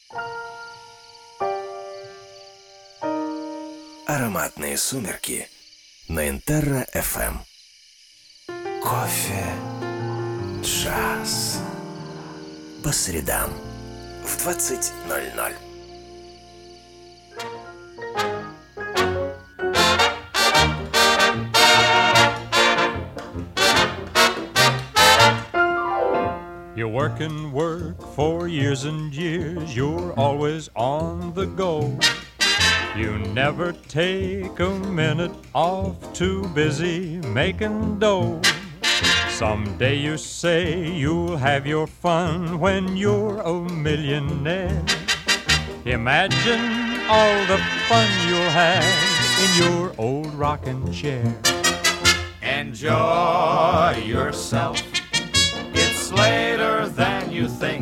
Ароматные сумерки на Интерра-ФМ. Кофе, джаз. По средам в 20:00. You work and work for years and years. You're always on the go. You never take a minute off, too busy making dough. Someday you say you'll have your fun when you're a millionaire. Imagine all the fun you'll have in your old rocking chair. Enjoy yourself. It's later than you think.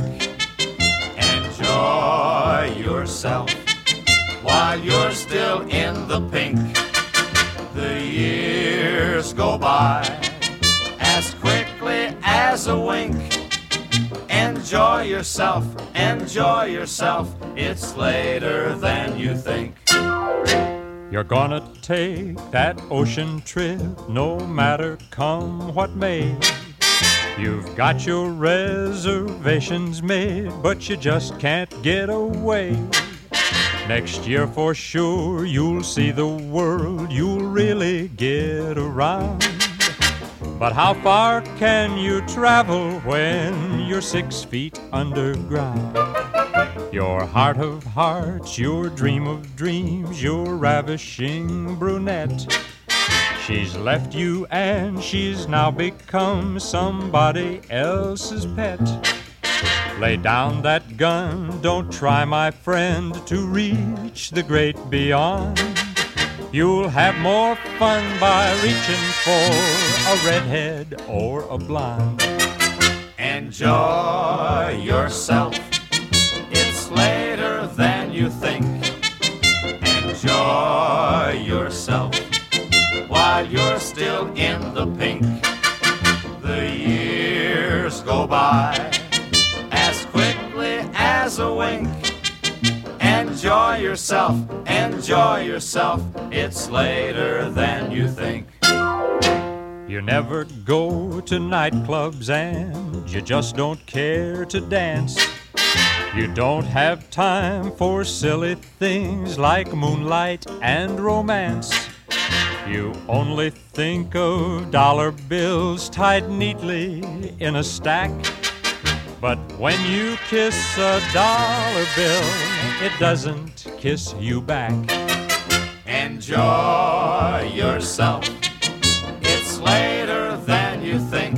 Enjoy yourself while you're still in the pink. The years go by as quickly as a wink. Enjoy yourself, enjoy yourself. It's later than you think. You're gonna take that ocean trip no matter come what may. You've got your reservations made, but you just can't get away. Next year for sure you'll see the world, you'll really get around. But how far can you travel when you're 6 feet underground? Your heart of hearts, your dream of dreams, your ravishing brunette. She's left you and she's now become somebody else's pet. Lay down that gun, don't try, my friend, to reach the great beyond. You'll have more fun by reaching for a redhead or a blonde. Enjoy yourself. It's later than you think. Enjoy yourself while you're still in the pink. The years go by as quickly as a wink. Enjoy yourself, enjoy yourself. It's later than you think. You never go to nightclubs and you just don't care to dance. You don't have time for silly things like moonlight and romance. You only think of dollar bills tied neatly in a stack. But when you kiss a dollar bill, it doesn't kiss you back. Enjoy yourself. It's later than you think.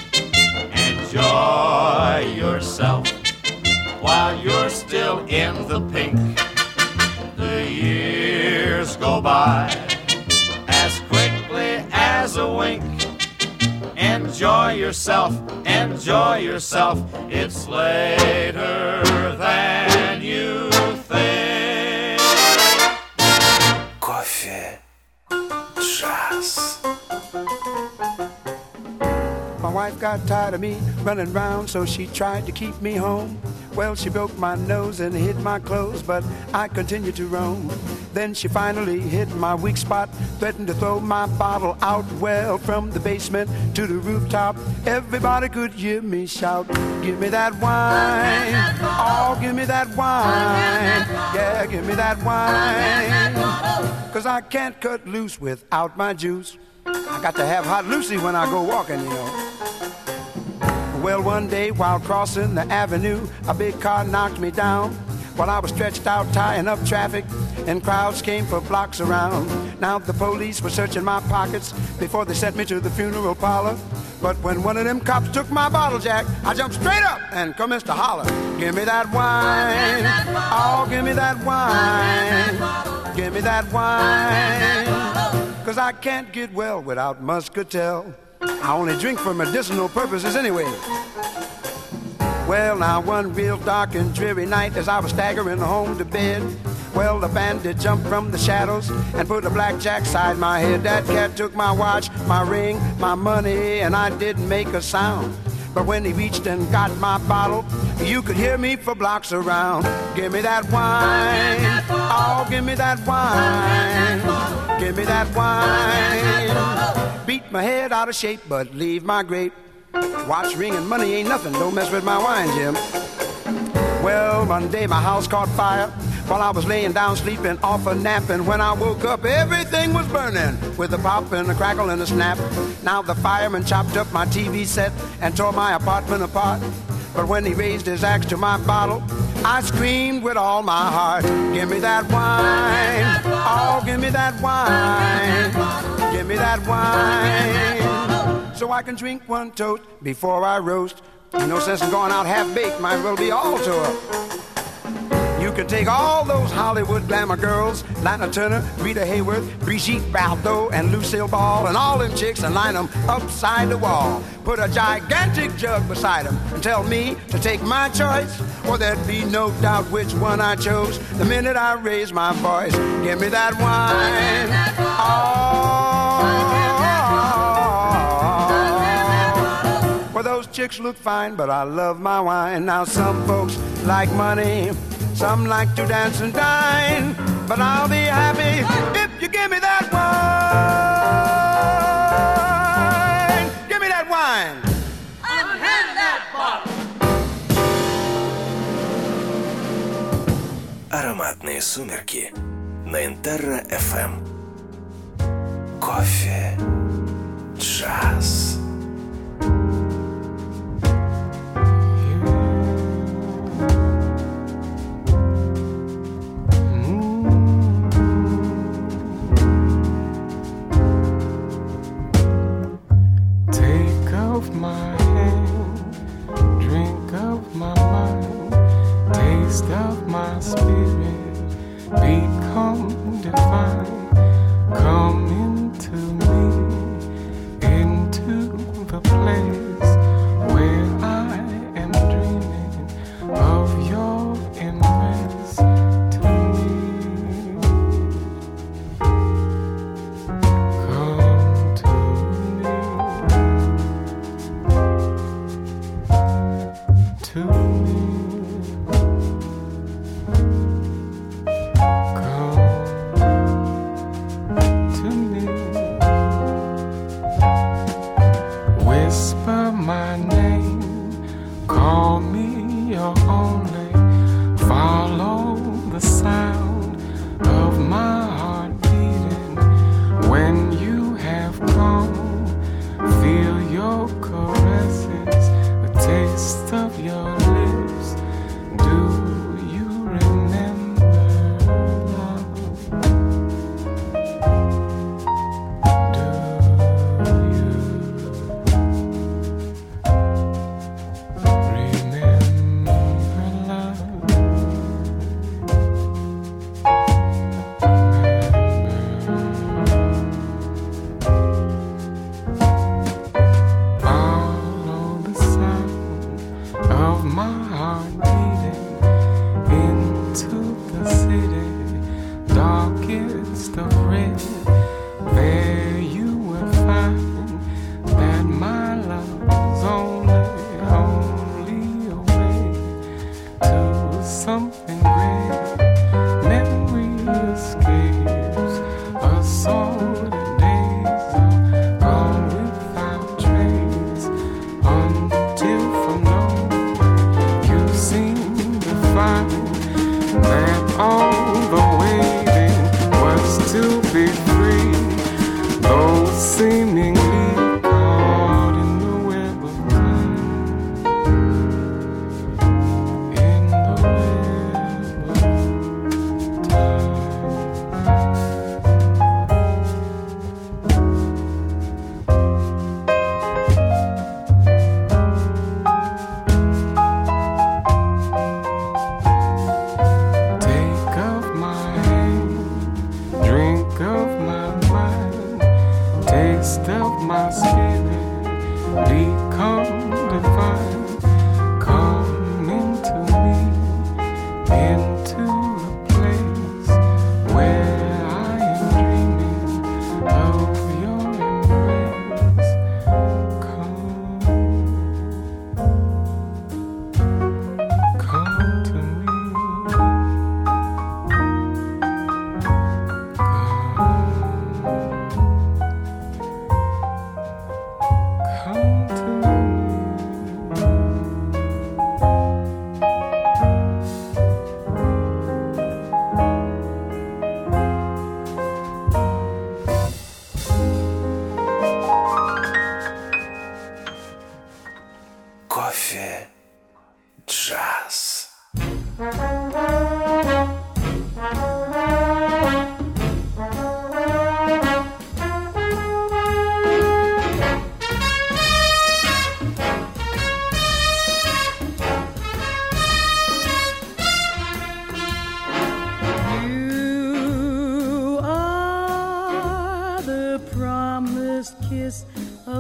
Enjoy yourself while you're still in the pink. The years go by as quickly as a wink. Enjoy yourself, enjoy yourself. It's later than you think. Кофе, джаз. My wife got tired of me running round, so she tried to keep me home. Well, she broke my nose and hid my clothes, but I continued to roam. Then she finally hit my weak spot, threatened to throw my bottle out. Well, from the basement to the rooftop, everybody could hear me shout, give me that wine, oh, give me that wine, yeah, give me that wine, 'cause I can't cut loose without my juice. I got to have hot Lucy when I go walking, you know. Well, one day while crossing the avenue, a big car knocked me down while I was stretched out tying up traffic, and crowds came for blocks around. Now the police were searching my pockets before they sent me to the funeral parlor. But when one of them cops took my bottle jack, I jumped straight up and commenced to holler, give me that wine, oh, give me that wine, give me that wine, 'cause I can't get well without muscatel. I only drink for medicinal purposes anyway. Well, now one real dark and dreary night as I was staggering home to bed, well, the bandit jumped from the shadows and put a blackjack side my head. That cat took my watch, my ring, my money, and I didn't make a sound. But when he reached and got my bottle, you could hear me for blocks around. Give me that wine, oh, give me that wine, give me that wine. Beat my head out of shape, but leave my grape. Watch, ring, and money ain't nothing, don't mess with my wine, Jim. Well, one day my house caught fire while I was laying down sleeping off a nap, and when I woke up everything was burning with a pop and a crackle and a snap. Now the fireman chopped up my TV set and tore my apartment apart, but when he raised his axe to my bottle, I screamed with all my heart. Give me that wine, oh, give me that wine, give me that wine, so I can drink one toast before I roast. No sense in going out half-baked, might as well be all to her. You can take all those Hollywood glamour girls, Lana Turner, Rita Hayworth, Brigitte Bardot, and Lucille Ball, and all them chicks, and line them upside the wall. Put a gigantic jug beside them and tell me to take my choice, or there'd be no doubt which one I chose the minute I raised my voice. Give me that wine, well, those chicks look fine, but I love my wine. Now some folks like money, some like to dance and dine, but I'll be happy if you give me that wine. Give me that wine. Unhand that bottle. Ароматные сумерки на Интерра FM. Кофе, джаз.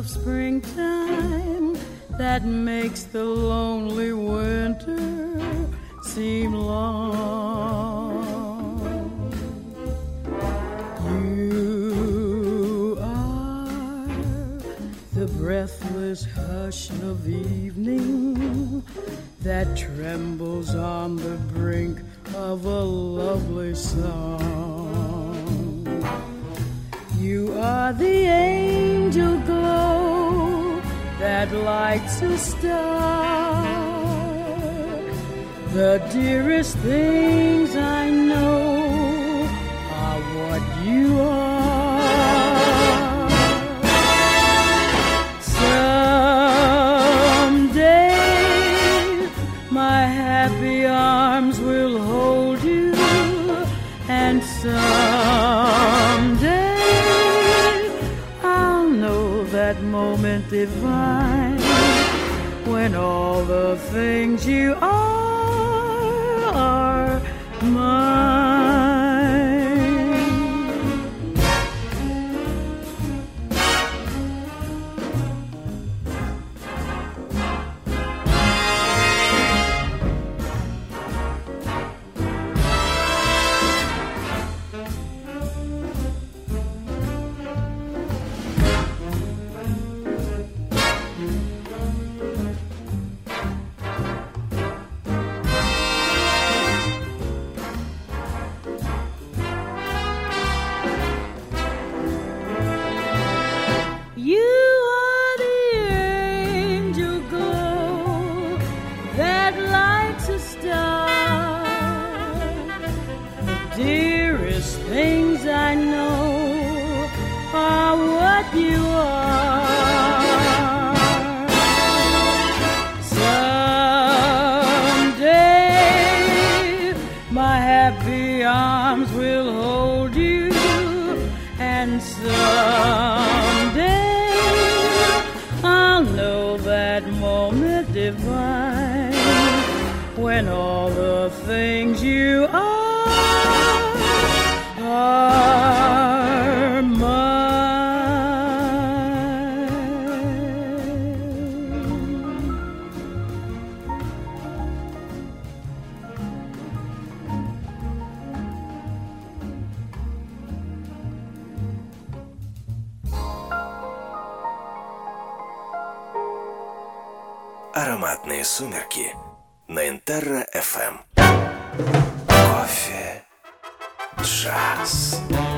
of springtime that makes the lonely winter seem long. You are the breathless hush of evening that trembles on the brink of a lovely song. You are the angel glow that lights a star. The dearest things I know are what you are. Someday my happy arms will hold you, and someday I'll know that moment divine when all the things you are mine. Dearest things I know are what you are. Someday my happy arms will hold you, and someday I'll know that moment divine when all the things you are Ароматные сумерки на Интерра FM. Кофе, джаз.